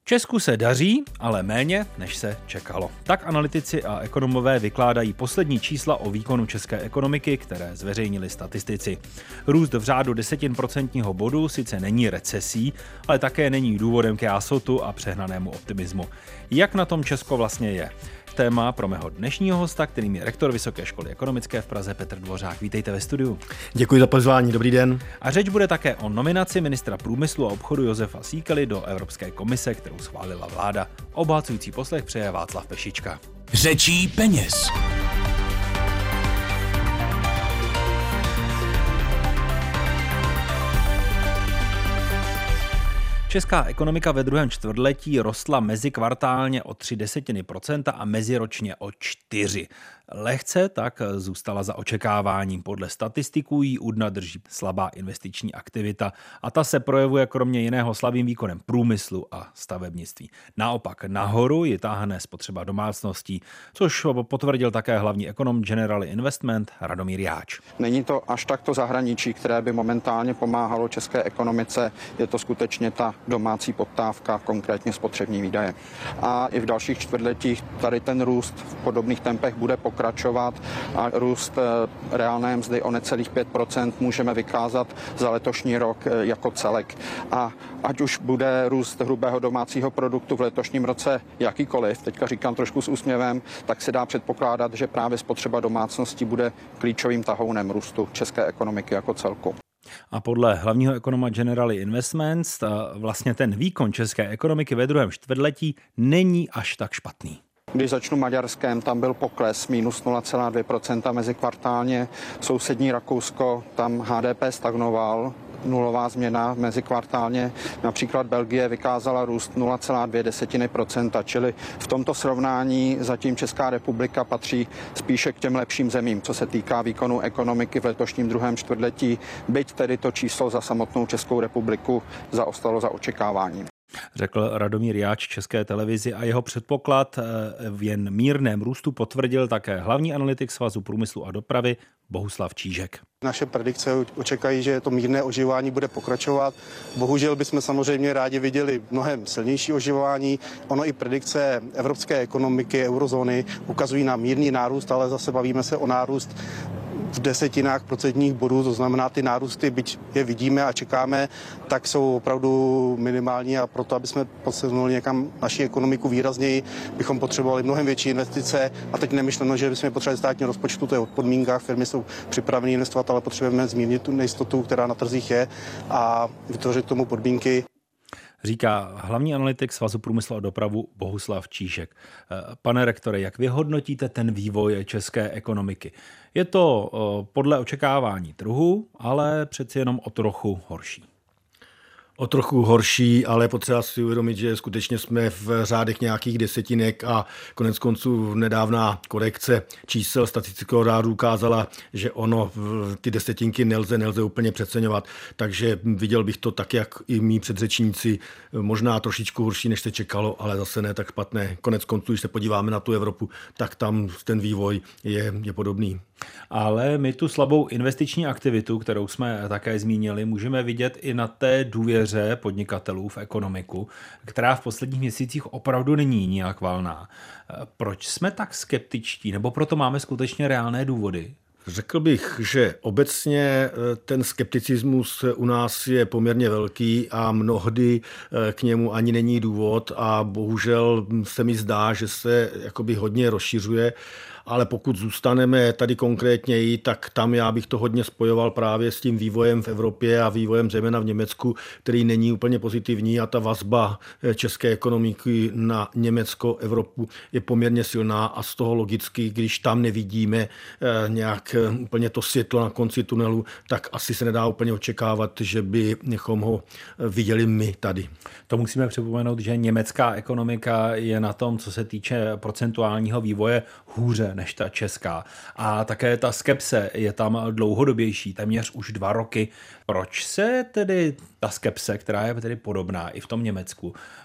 Česku se daří, ale méně, než se čekalo. Tak analytici a ekonomové vykládají poslední čísla o výkonu české ekonomiky, které zveřejnili statistici. Růst v řádu 10% bodu sice není recesí, ale také není důvodem k jásotu a přehnanému optimismu. Jak na tom Česko vlastně je? Téma pro mého dnešního hosta, kterým je rektor Vysoké školy ekonomické v Praze Petr Dvořák. Vítejte ve studiu. Děkuji za pozvání, dobrý den. A řeč bude také o nominaci ministra průmyslu a obchodu Josefa Síkely do Evropské komise, kterou schválila vláda. Obohacující poslech přeje Václav Pešička. Řečí peněz. Česká ekonomika ve druhém čtvrtletí rostla mezikvartálně o 0,3% a meziročně o 4%. Lehce tak zůstala za očekáváním. Podle statistiků jí u dna drží slabá investiční aktivita a ta se projevuje kromě jiného slabým výkonem průmyslu a stavebnictví. Naopak nahoru ji táhne spotřeba domácností, což potvrdil také hlavní ekonom General Investment Radomír Jáč. Není to až takto zahraničí, které by momentálně pomáhalo české ekonomice, je to skutečně ta domácí poptávka, konkrétně spotřební výdaje. A i v dalších čtvrtletích tady ten růst v podobných tempech bude pokračovat a růst reálné mzdy o necelých 5% můžeme vykázat za letošní rok jako celek. A ať už bude růst hrubého domácího produktu v letošním roce jakýkoliv, teďka říkám trošku s úsměvem, tak se dá předpokládat, že právě spotřeba domácností bude klíčovým tahounem růstu české ekonomiky jako celku. A podle hlavního ekonoma General Investments vlastně ten výkon české ekonomiky ve druhém čtvrtletí není až tak špatný. Když začnu Maďarskem, tam byl pokles minus 0,2% mezikvartálně. Sousední Rakousko, tam HDP stagnoval, nulová změna mezikvartálně. Například Belgie vykázala růst 0,2%, čili v tomto srovnání zatím Česká republika patří spíše k těm lepším zemím, co se týká výkonu ekonomiky v letošním druhém čtvrtletí, byť tedy to číslo za samotnou Českou republiku zaostalo za očekáváním. Řekl Radomír Jáč České televizi a jeho předpoklad v jen mírném růstu potvrdil také hlavní analytik Svazu průmyslu a dopravy Bohuslav Čížek. Naše predikce očekají, že to mírné oživování bude pokračovat. Bohužel bychom samozřejmě rádi viděli mnohem silnější oživování. Ono i predikce evropské ekonomiky, eurozóny ukazují na mírný nárůst, ale zase bavíme se o nárůst v desetinách procentních bodů, to znamená ty nárůsty, byť je vidíme a čekáme, tak jsou opravdu minimální a proto, aby jsme posunuli někam naši ekonomiku výrazněji, bychom potřebovali mnohem větší investice a teď nemyšleno, že bychom potřebovali státní rozpočtu, to je o podmínkách, firmy jsou připraveny investovat, ale potřebujeme zmírnit tu nejistotu, která na trzích je a vytvořit tomu podmínky. Říká hlavní analytik Svazu průmyslu a dopravu Bohuslav Čížek. Pane rektore, jak vyhodnotíte ten vývoj české ekonomiky? Je to podle očekávání trhu, ale přeci jenom o trochu horší. O trochu horší, ale potřeba si uvědomit, že skutečně jsme v řádech nějakých desetinek a konec konců nedávná korekce čísel statistického řádu ukázala, že ty desetinky nelze úplně přeceňovat, takže viděl bych to tak, jak i mý předřečníci, možná trošičku horší, než se čekalo, ale zase ne tak špatné. Konec konců, když se podíváme na tu Evropu, tak tam ten vývoj je podobný. Ale my tu slabou investiční aktivitu, kterou jsme také zmínili, můžeme vidět i na té důvěře podnikatelů v ekonomiku, která v posledních měsících opravdu není nijak valná. Proč jsme tak skeptičtí, nebo proto máme skutečně reálné důvody? Řekl bych, že obecně ten skepticismus u nás je poměrně velký a mnohdy k němu ani není důvod a bohužel se mi zdá, že se jakoby hodně rozšiřuje. Ale pokud zůstaneme tady konkrétněji, tak tam já bych to hodně spojoval právě s tím vývojem v Evropě a vývojem zejména v Německu, který není úplně pozitivní a ta vazba české ekonomiky na Německo, Evropu je poměrně silná a z toho logicky, když tam nevidíme nějak úplně to světlo na konci tunelu, tak asi se nedá úplně očekávat, že bychom ho viděli my tady. To musíme připomenout, že německá ekonomika je na tom, co se týče procentuálního vývoje, hůře než ta česká. A také ta skepse je tam dlouhodobější, téměř už 2 roky. Proč se tedy ta skepse, která je tedy podobná i v tom Německu,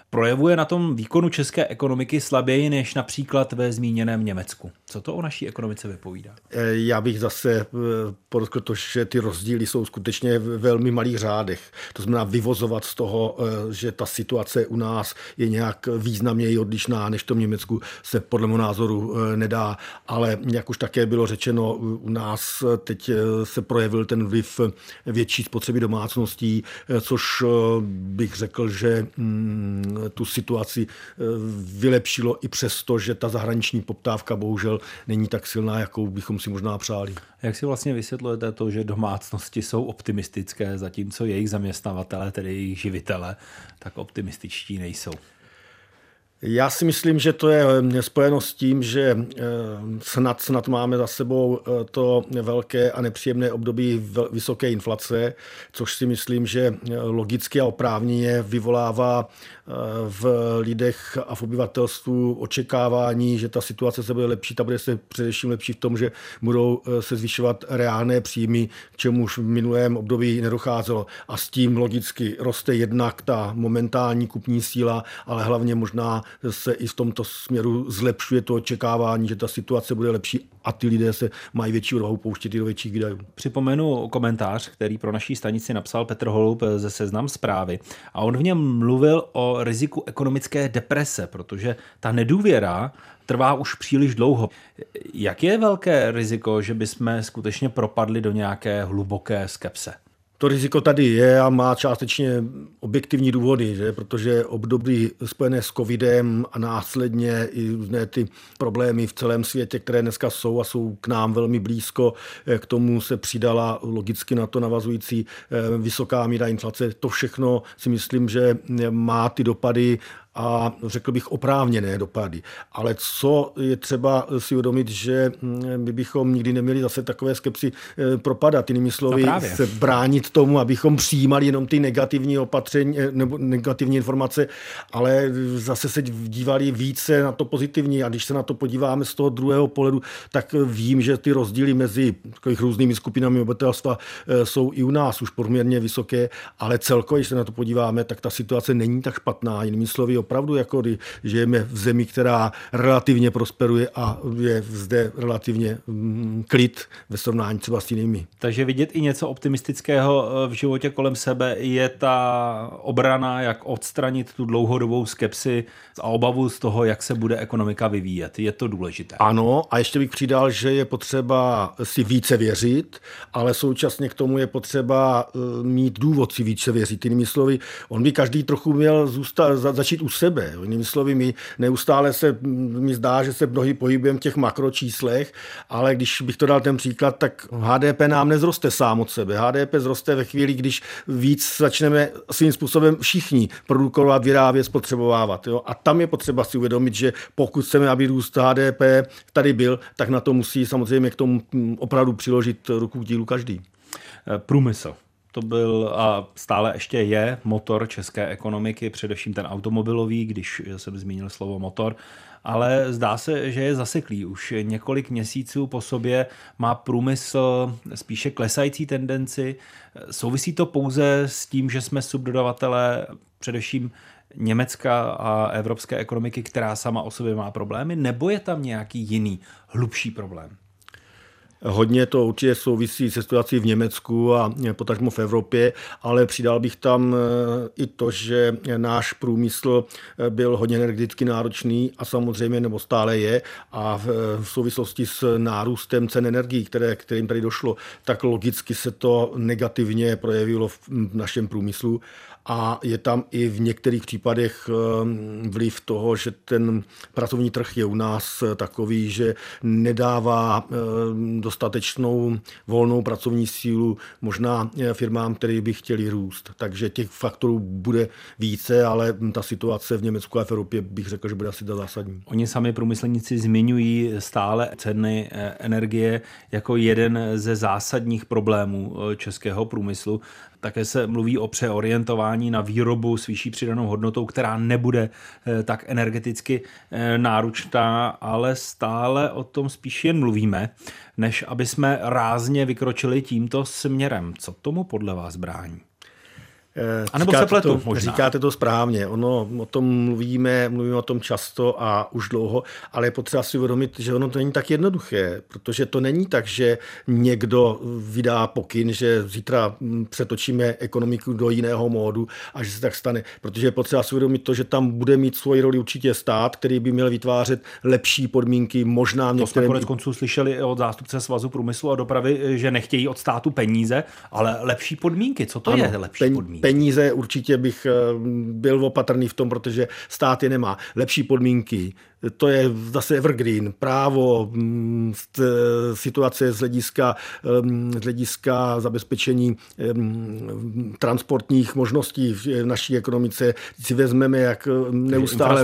projevuje na tom výkonu české ekonomiky slaběji než například ve zmíněném Německu. Co to o naší ekonomice vypovídá? Já bych zase podotkl to, že ty rozdíly jsou skutečně v velmi malých řádech. To znamená vyvozovat z toho, že ta situace u nás je nějak významněji odlišná než v tom Německu, se podle mého názoru nedá. Ale jak už také bylo řečeno, u nás teď se projevil ten vliv větší spotřeby domácností, což bych řekl, že tu situaci vylepšilo i přesto, že ta zahraniční poptávka bohužel není tak silná, jakou bychom si možná přáli. Jak si vlastně vysvětlujete to, že domácnosti jsou optimistické, zatímco jejich zaměstnavatelé, tedy jejich živitele, tak optimističtí nejsou? Já si myslím, že to je spojeno s tím, že snad máme za sebou to velké a nepříjemné období vysoké inflace, což si myslím, že logicky a oprávněně vyvolává v lidech a v obyvatelstvu očekávání, že ta situace se bude lepší, ta bude se především lepší v tom, že budou se zvyšovat reálné příjmy, k čemuž v minulém období nedocházelo. A s tím logicky roste jednak ta momentální kupní síla, ale hlavně možná se i v tomto směru zlepšuje to očekávání, že ta situace bude lepší a ty lidé se mají větší odvahu pouštět do větších výdajů. Připomenu komentář, který pro naší stanici napsal Petr Holub ze Seznam Zprávy a on v něm mluvil o riziku ekonomické deprese, protože ta nedůvěra trvá už příliš dlouho. Jak je velké riziko, že bychom skutečně propadli do nějaké hluboké skepse? To riziko tady je a má částečně objektivní důvody, že? Protože období spojené s covidem a následně i různé ty problémy v celém světě, které dneska jsou a jsou k nám velmi blízko, k tomu se přidala logicky na to navazující vysoká míra inflace. To všechno si myslím, že má ty dopady a řekl bych oprávněné dopady. Ale co je třeba si uvědomit, že my bychom nikdy neměli zase takové skepsy propadat. Jinými slovy, se bránit tomu, abychom přijímali jenom ty negativní opatření nebo negativní informace, ale zase se dívali více na to pozitivní. A když se na to podíváme z toho druhého pohledu, tak vím, že ty rozdíly mezi různými skupinami obyvatelstva jsou i u nás už poměrně vysoké, ale celkově, když se na to podíváme, tak ta situace není tak špatná. Jinými slovy, opravdu, jako žijeme v zemi, která relativně prosperuje a je zde relativně klid ve srovnání třeba s jinými. Takže vidět i něco optimistického v životě kolem sebe je ta obrana, jak odstranit tu dlouhodobou skepsi a obavu z toho, jak se bude ekonomika vyvíjet. Je to důležité. Ano, a ještě bych přidal, že je potřeba si více věřit, ale současně k tomu je potřeba mít důvod si více věřit. Jinými slovy, on by každý trochu měl začít u sebe. Jinými slovy, my neustále mi zdá, že se mnohdy pohybujeme v těch makročíslech, ale když bych to dal ten příklad, tak HDP nám nezroste sám od sebe. HDP zroste ve chvíli, když víc začneme svým způsobem všichni produkovat, vyrábět, spotřebovávat. Jo? A tam je potřeba si uvědomit, že pokud chceme, aby růst HDP tady byl, tak na to musí samozřejmě k tomu opravdu přiložit ruku k dílu každý. Průmysl. To byl a stále ještě je motor české ekonomiky, především ten automobilový, když jsem zmínil slovo motor, ale zdá se, že je zaseklý. Už několik měsíců po sobě má průmysl spíše klesající tendenci. Souvisí to pouze s tím, že jsme subdodavatelé především Německa a evropské ekonomiky, která sama o sobě má problémy, nebo je tam nějaký jiný, hlubší problém? Hodně to určitě souvisí se situací v Německu a potažmo v Evropě, ale přidal bych tam i to, že náš průmysl byl hodně energeticky náročný a samozřejmě nebo stále je a v souvislosti s nárůstem cen energií, kterým tady došlo, tak logicky se to negativně projevilo v našem průmyslu. A je tam i v některých případech vliv toho, že ten pracovní trh je u nás takový, že nedává dostatečnou volnou pracovní sílu možná firmám, které by chtěli růst. Takže těch faktorů bude více, ale ta situace v Německu a v Evropě bych řekl, že bude asi zásadní. Oni sami průmyslníci zmiňují stále ceny energie jako jeden ze zásadních problémů českého průmyslu. Také se mluví o přeorientování na výrobu s vyšší přidanou hodnotou, která nebude tak energeticky náročná, ale stále o tom spíš jen mluvíme, než aby jsme rázně vykročili tímto směrem. Co tomu podle vás brání? A nebo se pletu možná. Říkáte to správně. Ono o tom mluvíme o tom často a už dlouho, ale je potřeba si uvědomit, že ono to není tak jednoduché, protože to není tak, že někdo vydá pokyn, že zítra přetočíme ekonomiku do jiného módu a že se tak stane. Protože je potřeba si uvědomit to, že tam bude mít svoji roli určitě stát, který by měl vytvářet lepší podmínky, možná to jsme konec konců slyšeli od zástupce Svazu průmyslu a dopravy, že nechtějí od státu peníze, ale lepší podmínky. Co to je lepší podmínky? Peníze určitě bych byl opatrný v tom, protože stát je nemá. Lepší podmínky, to je zase evergreen, právo, situace z hlediska zabezpečení transportních možností v naší ekonomice. Si vezmeme, jak neustále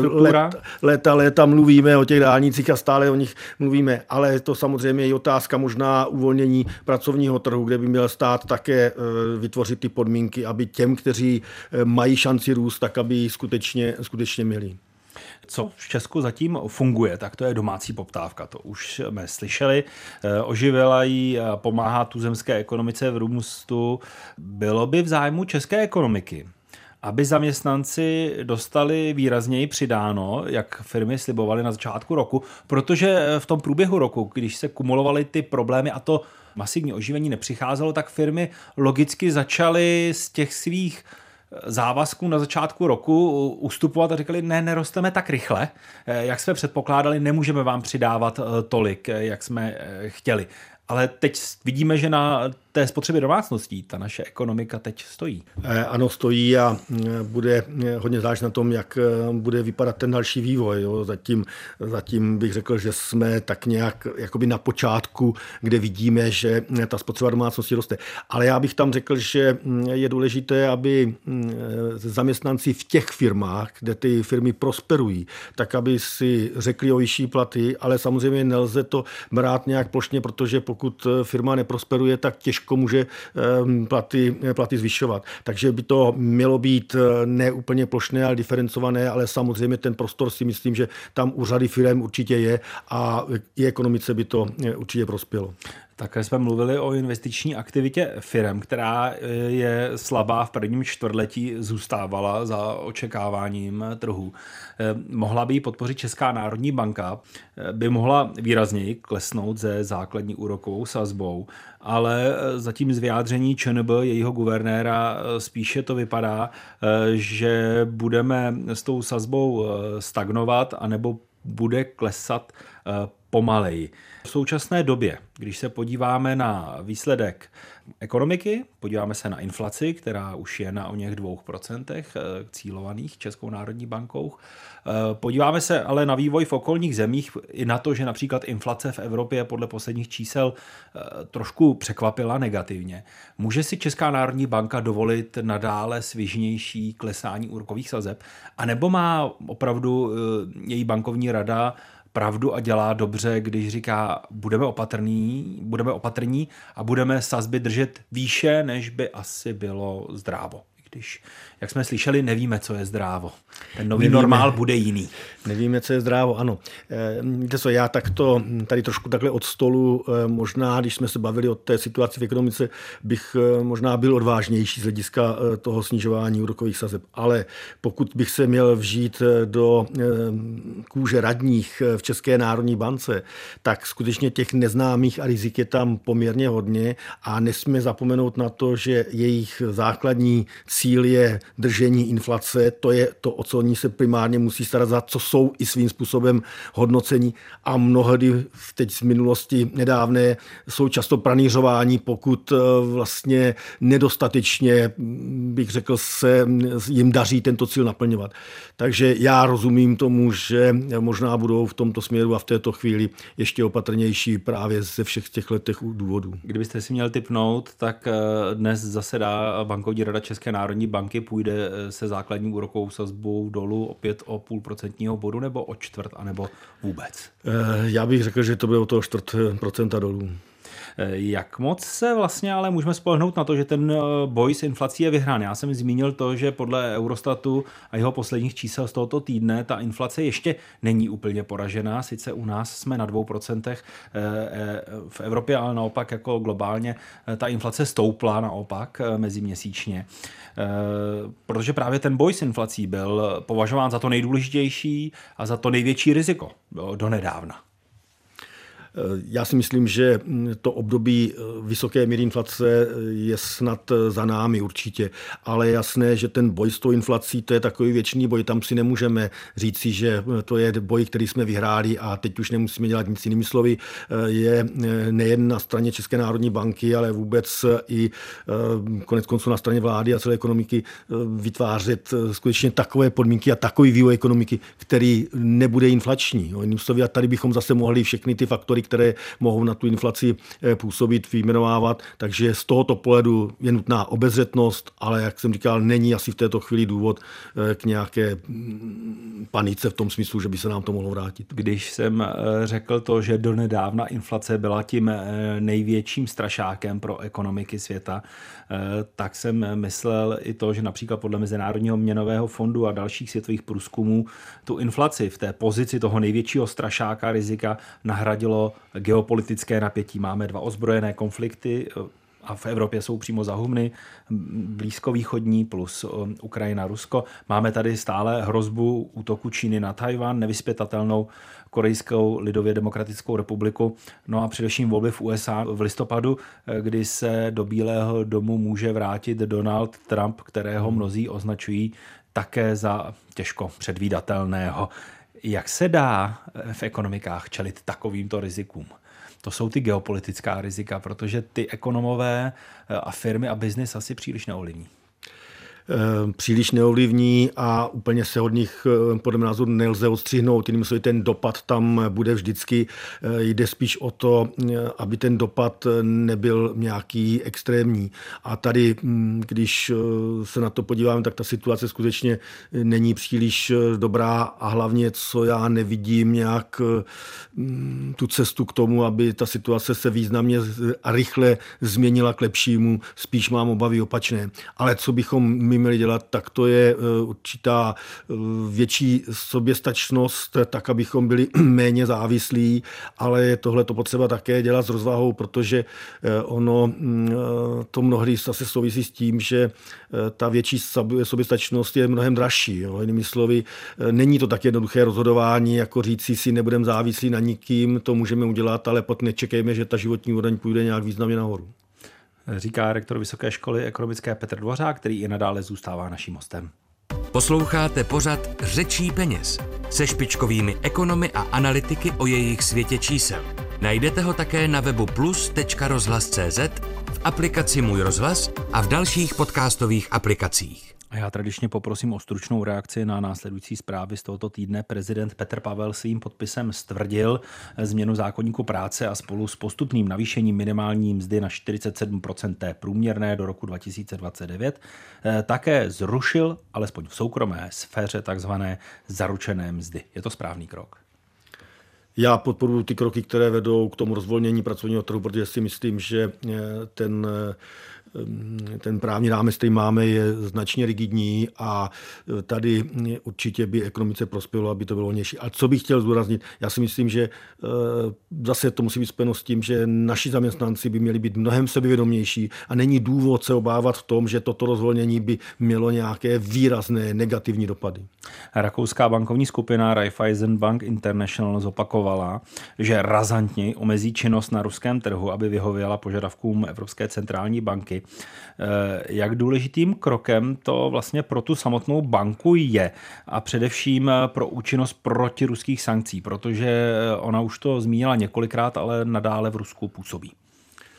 léta mluvíme o těch dálnicích a stále o nich mluvíme, ale to samozřejmě je otázka možná uvolnění pracovního trhu, kde by měl stát také vytvořit ty podmínky, aby těm, kteří mají šanci růst, tak aby ji skutečně měli. Co v Česku zatím funguje, tak to je domácí poptávka. To už jsme slyšeli. Oživila ji, pomáhá tuzemské ekonomice v růstu. Bylo by v zájmu české ekonomiky, aby zaměstnanci dostali výrazněji přidáno, jak firmy slibovaly na začátku roku, protože v tom průběhu roku, když se kumulovaly ty problémy a to masivní oživení nepřicházelo, tak firmy logicky začaly z těch svých závazků na začátku roku ustupovat a říkali, ne, nerosteme tak rychle, jak jsme předpokládali, nemůžeme vám přidávat tolik, jak jsme chtěli. Ale teď vidíme, že na té spotřebě domácností ta naše ekonomika teď stojí. Ano, stojí a bude hodně záležet na tom, jak bude vypadat ten další vývoj. Jo. Zatím bych řekl, že jsme tak nějak jakoby na počátku, kde vidíme, že ta spotřeba domácností roste. Ale já bych tam řekl, že je důležité, aby zaměstnanci v těch firmách, kde ty firmy prosperují, tak aby si řekli o vyšší platy, ale samozřejmě nelze to brát nějak plošně, protože pokud firma neprosperuje, tak těžko může platy zvyšovat. Takže by to mělo být ne úplně plošné, ale diferencované, ale samozřejmě ten prostor si myslím, že tam u řady firem určitě je a i ekonomice by to určitě prospělo. Také jsme mluvili o investiční aktivitě firem, která je slabá v prvním čtvrtletí, zůstávala za očekáváním trhu. Mohla by ji podpořit Česká národní banka, by mohla výrazněji klesnout se základní úrokovou sazbou, ale zatím z vyjádření ČNB, jejího guvernéra, spíše to vypadá, že budeme s tou sazbou stagnovat anebo bude klesat pomaleji. V současné době, když se podíváme na výsledek ekonomiky, podíváme se na inflaci, která už je na oněch 2% cílovaných Českou národní bankou, podíváme se ale na vývoj v okolních zemích i na to, že například inflace v Evropě podle posledních čísel trošku překvapila negativně. Může si Česká národní banka dovolit nadále svižnější klesání úrokových sazeb, anebo má opravdu její bankovní rada pravdu a dělá dobře, když říká, budeme opatrní a budeme sazby držet výše, než by asi bylo zdrávo. Když, jak jsme slyšeli, nevíme, co je zdrávo. Ten nový normál bude jiný. Nevíme, co je zdrávo, ano. Víte co, já takto tady trošku takhle od stolu, možná, když jsme se bavili o té situaci v ekonomice, bych možná byl odvážnější z hlediska toho snižování úrokových sazeb. Ale pokud bych se měl vžít do kůže radních v České národní bance, tak skutečně těch neznámých a rizik je tam poměrně hodně a nesmíme zapomenout na to, že jejich základní cíl je držení inflace, to je to, o co oni se primárně musí starat, za co jsou i svým způsobem hodnocení a mnohdy teď z minulosti nedávné jsou často pranýřováni, pokud vlastně nedostatečně, bych řekl, se jim daří tento cíl naplňovat. Takže já rozumím tomu, že možná budou v tomto směru a v této chvíli ještě opatrnější právě ze všech těch letech důvodů. Kdybyste si měl tipnout, tak dnes zasedá bankovní rada České národní banky, půjde se základní úrokovou sazbou dolů opět o 0,5% bodu nebo o 0,25%, anebo vůbec? Já bych řekl, že to bude o toho 0,25% dolů. Jak moc se vlastně ale můžeme spolehnout na to, že ten boj s inflací je vyhrán? Já jsem zmínil to, že podle Eurostatu a jeho posledních čísel z tohoto týdne ta inflace ještě není úplně poražená. Sice u nás jsme na 2% v Evropě, ale naopak jako globálně ta inflace stoupla naopak meziměsíčně. Protože právě ten boj s inflací byl považován za to nejdůležitější a za to největší riziko donedávna. Já si myslím, že to období vysoké míry inflace je snad za námi určitě, ale jasné, že ten boj s tou inflací, to je takový věčný boj, tam si nemůžeme říci, že to je boj, který jsme vyhráli a teď už nemusíme dělat nic. Jinými slovy, je nejen na straně České národní banky, ale vůbec i konec konců na straně vlády a celé ekonomiky vytvářet skutečně takové podmínky a takový vývoj ekonomiky, který nebude inflační. Jinými slovy, a tady bychom zase mohli všechny ty faktory, které mohou na tu inflaci působit, vyjmenovávat. Takže z tohoto pohledu je nutná obezřetnost, ale jak jsem říkal, není asi v této chvíli důvod k nějaké panice v tom smyslu, že by se nám to mohlo vrátit. Když jsem řekl to, že donedávna inflace byla tím největším strašákem pro ekonomiky světa, tak jsem myslel i to, že například podle Mezinárodního měnového fondu a dalších světových průzkumů tu inflaci v té pozici toho největšího strašáka rizika nahradilo geopolitické napětí. Máme 2 ozbrojené konflikty a v Evropě jsou přímo za humny, blízkovýchodní plus Ukrajina, Rusko. Máme tady stále hrozbu útoku Číny na Tajvan, nevyzpětatelnou Korejskou lidově demokratickou republiku, no a především volby v USA v listopadu, kdy se do Bílého domu může vrátit Donald Trump, kterého mnozí označují také za těžko předvídatelného. Jak se dá v ekonomikách čelit takovýmto rizikům? To jsou ty geopolitická rizika, protože ty ekonomové a firmy a biznis asi příliš neovlivní. Příliš neovlivní a úplně se od nich podle mého názoru nelze odstřihnout. Jinými slovy, ten dopad tam bude vždycky. Jde spíš o to, aby ten dopad nebyl nějaký extrémní. A tady, když se na to podíváme, tak ta situace skutečně není příliš dobrá a hlavně, co já nevidím nějak tu cestu k tomu, aby ta situace se významně a rychle změnila k lepšímu. Spíš mám obavy opačné. Ale co bychom měli dělat, tak to je určitá větší soběstačnost, tak abychom byli méně závislí, ale je tohle to potřeba také dělat s rozvahou, protože ono to mnohdy zase souvisí s tím, že ta větší soběstačnost je mnohem dražší. Jinými slovy, není to tak jednoduché rozhodování, jako říci si nebudeme závislí na nikým, to můžeme udělat, ale potom nečekejme, že ta životní úroveň půjde nějak významně nahoru. Říká rektor Vysoké školy ekonomické Petr Dvořák, který i nadále zůstává naším hostem. Posloucháte pořad Řečí peněz se špičkovými ekonomy a analytiky o jejich světě čísel. Najdete ho také na webu plus.rozhlas.cz, v aplikaci Můj rozhlas a v dalších podcastových aplikacích. A já tradičně poprosím o stručnou reakci na následující zprávy z tohoto týdne. Prezident Petr Pavel svým podpisem stvrdil změnu zákoníku práce a spolu s postupným navýšením minimální mzdy na 47% té průměrné do roku 2029 také zrušil, alespoň v soukromé sféře, takzvané zaručené mzdy. Je to správný krok? Já podporuji ty kroky, které vedou k tomu rozvolnění pracovního trhu, protože si myslím, že ten právní rámec, který máme, je značně rigidní a tady určitě by ekonomice prospělo, aby to bylo volnější. A co bych chtěl zdůraznit, já si myslím, že zase to musí být spojeno s tím, že naši zaměstnanci by měli být mnohem sebevědomější a není důvod se obávat v tom, že toto rozvolnění by mělo nějaké výrazné negativní dopady. Rakouská bankovní skupina Raiffeisen Bank International zopakovala, že razantně omezí činnost na ruském trhu, aby vyhověla požadavkům Evropské centrální banky. Jak důležitým krokem to vlastně pro tu samotnou banku je a především pro účinnost protiruských sankcí, protože ona už to zmínila několikrát, ale nadále v Rusku působí.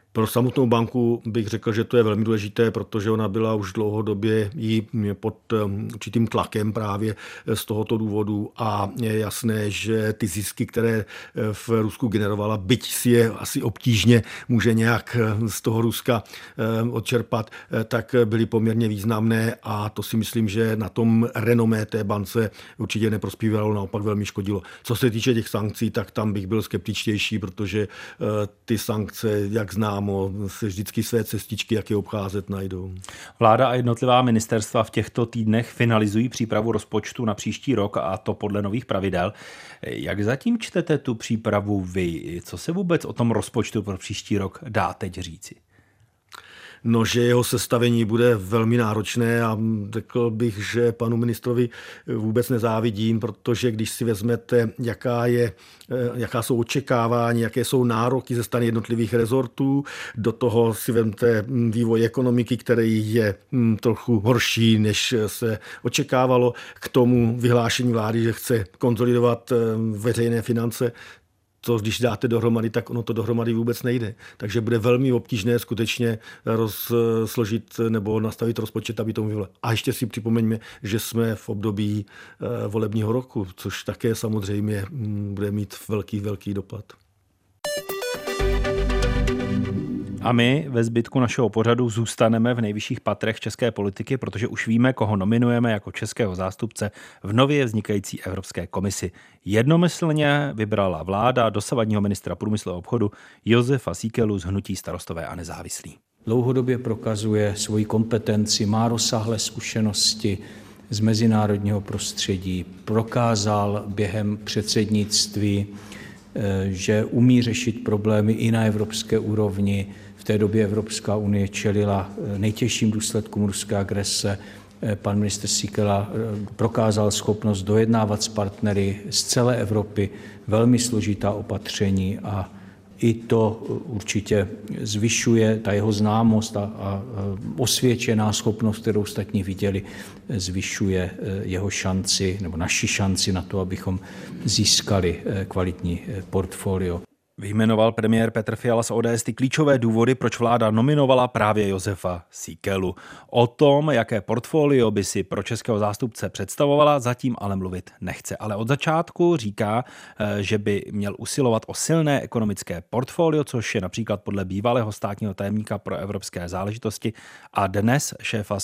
Pro samotnou banku bych řekl, že to je velmi důležité, protože ona byla už dlouhodobě i pod určitým tlakem právě z tohoto důvodu a je jasné, že ty zisky, které v Rusku generovala, byť si je asi obtížně může nějak z toho Ruska odčerpat, tak byly poměrně významné a to si myslím, že na tom renomé té bance určitě neprospívalo, naopak velmi škodilo. Co se týče těch sankcí, tak tam bych byl skeptičtější, protože ty sankce, jak známo, se vždycky své cestičky, jak je obcházet, najdou. Vláda a jednotlivá ministerstva v těchto týdnech finalizují přípravu rozpočtu na příští rok a to podle nových pravidel. Jak zatím čtete tu přípravu vy? Co se vůbec o tom rozpočtu pro příští rok dá teď říci? No, že jeho sestavení bude velmi náročné a řekl bych, že panu ministrovi vůbec nezávidím, protože když si vezmete, jaká jsou očekávání, jaké jsou nároky ze strany jednotlivých rezortů, do toho si vezmete vývoj ekonomiky, který je trochu horší, než se očekávalo, k tomu vyhlášení vlády, že chce konsolidovat veřejné finance. To, když dáte dohromady, tak ono to dohromady vůbec nejde. Takže bude velmi obtížné skutečně složit nebo nastavit rozpočet, aby tomu vyvolal. A ještě si připomeňme, že jsme v období volebního roku, což také samozřejmě bude mít velký dopad. A my ve zbytku našeho pořadu zůstaneme v nejvyšších patrech české politiky, protože už víme, koho nominujeme jako českého zástupce v nově vznikající Evropské komisi. Jednomyslně vybrala vláda dosavadního ministra průmyslu a obchodu Josefa Síkelu z hnutí Starostové a nezávislí. Dlouhodobě prokazuje svoji kompetenci, má rozsáhlé zkušenosti z mezinárodního prostředí, prokázal během předsednictví, že umí řešit problémy i na evropské úrovni. V té době Evropská unie čelila nejtěžším důsledkům ruské agrese. Pan ministr Síkela prokázal schopnost dojednávat s partnery z celé Evropy velmi složitá opatření a i to určitě zvyšuje, ta jeho známost a osvědčená schopnost, kterou ostatní viděli, zvyšuje jeho šanci nebo naši šanci na to, abychom získali kvalitní portfolio. Vyjmenoval premiér Petr Fiala z ODS ty klíčové důvody, proč vláda nominovala právě Josefa Síkelu. O tom, jaké portfolio by si pro českého zástupce představovala, zatím ale mluvit nechce. Ale od začátku říká, že by měl usilovat o silné ekonomické portfolio, což je například podle bývalého státního tajemníka pro evropské záležitosti a dnes šéfa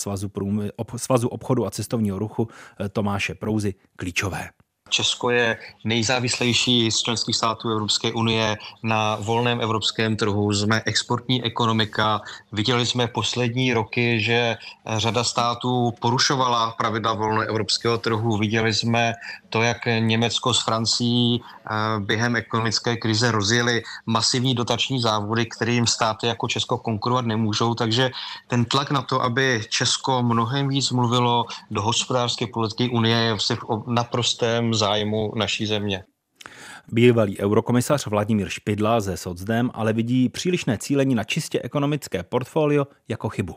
Svazu obchodu a cestovního ruchu Tomáše Prouzy klíčové. Česko je nejzávislejší z členských států Evropské unie na volném evropském trhu. Jsme exportní ekonomika. Viděli jsme poslední roky, že řada států porušovala pravidla volného evropského trhu. Viděli jsme to, jak Německo s Francií během ekonomické krize rozjeli masivní dotační závody, kterým státy jako Česko konkurovat nemůžou. Takže ten tlak na to, aby Česko mnohem víc mluvilo do hospodářské politiky unie, je v naprostém zájmu naší země. Bývalý eurokomisař Vladimír Špidla ze Socdem ale vidí přílišné cílení na čistě ekonomické portfolio jako chybu.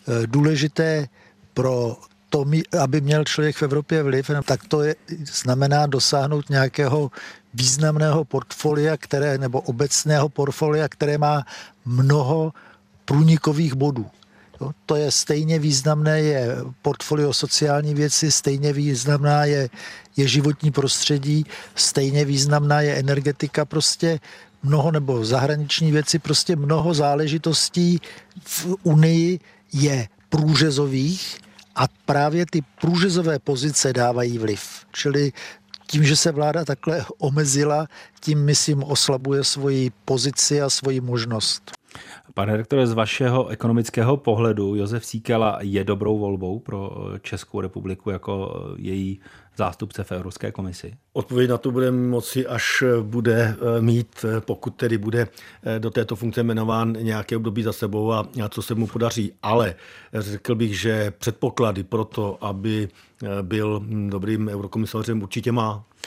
Důležité pro to, aby měl člověk v Evropě vliv, tak to znamená dosáhnout nějakého významného portfolia, nebo obecného portfolia, které má mnoho průnikových bodů. To je stejně významné, je portfolio sociální věci, stejně významná je životní prostředí, stejně významná je energetika, prostě mnoho nebo zahraniční věci, prostě mnoho záležitostí v Unii je průřezových a právě ty průřezové pozice dávají vliv. Čili tím, že se vláda takhle omezila, tím, myslím, oslabuje svoji pozici a svoji možnost. Pane rektore, z vašeho ekonomického pohledu Josef Síkela je dobrou volbou pro Českou republiku jako její zástupce v Evropské komisi? Odpověď na to budeme moci, až bude mít, pokud tedy bude do této funkce jmenován nějaké období za sebou a co se mu podaří. Ale řekl bych, že předpoklady pro to, aby byl dobrým eurokomisařem, určitě má.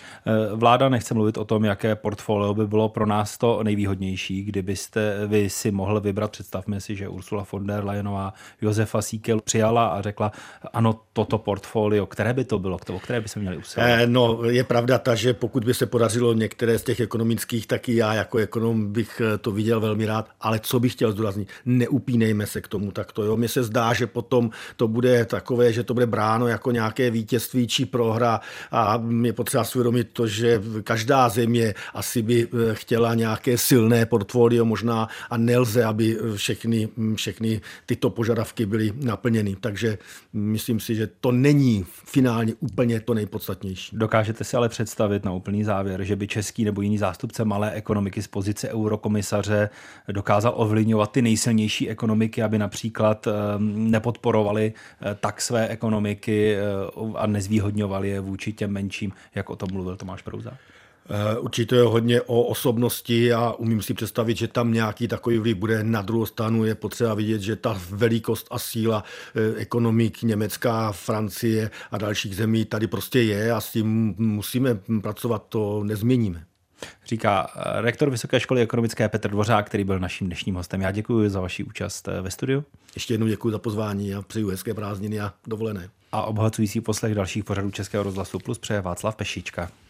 Vláda nechce mluvit o tom, jaké portfolio by bylo pro nás to nejvýhodnější, kdybyste vy si mohl vybrat. Představme si, že Ursula von der Leyenová Josefa Síkelu přijala a řekla, ano, toto portfolio, které by to bylo, které by se měli usilovat? No, je pravda ta, že pokud by se podařilo některé z těch ekonomických, tak i já jako ekonom bych to viděl velmi rád, ale co bych chtěl zdůraznit, neupínejme se k tomu takto. Jo? Mně se zdá, že potom to bude takové, že to bude bráno jako nějaké vítězství či prohra a je potřeba si uvědomit to, že každá země asi by chtěla nějaké silné portfolio možná a nelze, aby všechny tyto požadavky byly naplněny. Takže myslím si, že to není finálně úplně to nejpodstatnější. Dokážete si ale představit na úplný závěr, že by český nebo jiný zástupce malé ekonomiky z pozice eurokomisaře dokázal ovlivňovat ty nejsilnější ekonomiky, aby například nepodporovali tak své ekonomiky a nezvýhodňovali je vůči těm menším, jak o tom mluvil Tomáš Prouza? Určitě je hodně o osobnosti a umím si představit, že tam nějaký takový vliv bude. Na druhou stranu je potřeba vidět, že ta velikost a síla ekonomik Německa, Francie a dalších zemí tady prostě je a s tím musíme pracovat, to nezměníme. Říká rektor Vysoké školy ekonomické Petr Dvořák, který byl naším dnešním hostem. Já děkuji za vaši účast ve studiu. Ještě jednou děkuji za pozvání a přeju hezké prázdniny a dovolené. A obohacující poslech dalších pořadů Českého rozhlasu Plus přeje Václav Pešička.